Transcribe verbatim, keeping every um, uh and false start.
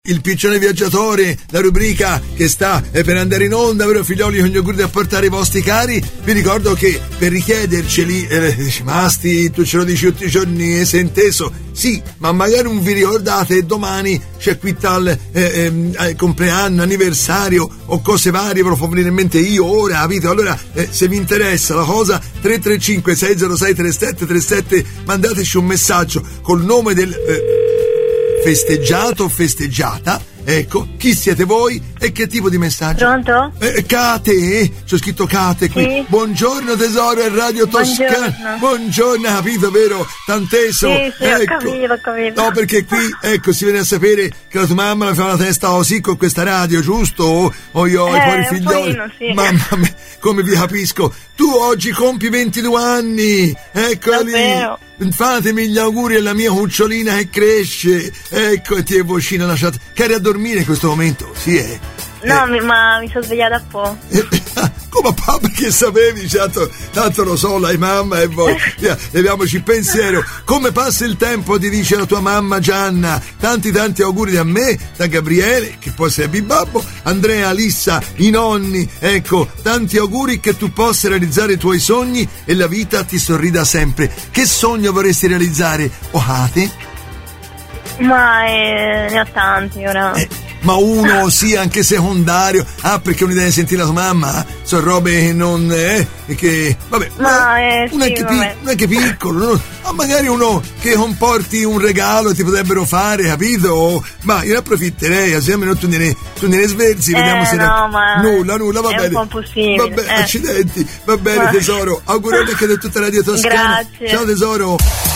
Il piccione viaggiatore, la rubrica che sta per andare in onda, vero figlioli, con gli auguri da portare i vostri cari. Vi ricordo che per richiederceli, eh, dici, Masti, tu ce lo dici tutti i giorni, eh, sei inteso? Sì, ma magari non vi ricordate, domani c'è qui tal eh, eh, compleanno, anniversario o cose varie, ve lo fa venire in mente io ora, capito? Allora, eh, se vi interessa la cosa, tre tre cinque sei zero sei tre sette tre sette, mandateci un messaggio col nome del... Eh, festeggiato o festeggiata, ecco, chi siete voi e che tipo di messaggio? Pronto? Eh, Cate, c'ho scritto Cate qui. Sì. Buongiorno tesoro, è Radio Toscana. Buongiorno. Buongiorno, capito, vero? Tanteso. Sì, sì, ecco. ho capito, ho capito. No, perché qui, ecco, si viene a sapere che la tua mamma mi fa una testa così con questa radio, giusto? O, o io, eh, i fuori un figlioli. pochino, sì. Mamma mia, come vi capisco. Tu oggi compi ventidue anni, eccoli. Davvero? Fatemi gli auguri alla mia cucciolina che cresce. Ecco, e ti è vocina lasciata. Che eri a dormire in questo momento? Sì, eh. No, eh. mi, ma mi sono svegliata a po'. Come papà, perché sapevi, tanto, tanto lo so, lei mamma e voi. Via, leviamoci il pensiero. Come passa il tempo, ti dice la tua mamma Gianna. Tanti tanti auguri da me, da Gabriele, che poi sei Bibabbo, Andrea, Alissa, i nonni. Ecco, tanti auguri, che tu possa realizzare i tuoi sogni e la vita ti sorrida sempre. Che sogno vorresti realizzare, Ohate? Ma eh, ne ho tanti ora. Eh. Ma uno sì, anche secondario. Ah, perché un'idea di sentire la tua mamma? Sono robe che non. Eh, che. Vabbè. Ma eh, non, sì, è che vabbè. pic- non è che piccolo, no? Ma magari uno che comporti un regalo ti potrebbero fare, capito? Ma io ne approfitterei, assieme non tu ne, tu ne sversi, Eh, vediamo se no, ne... ma nulla, nulla, va è bene. un po' impossibile, Va bene, eh. accidenti, va bene Ma- tesoro. Augurati anche da tutta la Radio Toscana. Grazie. Ciao tesoro.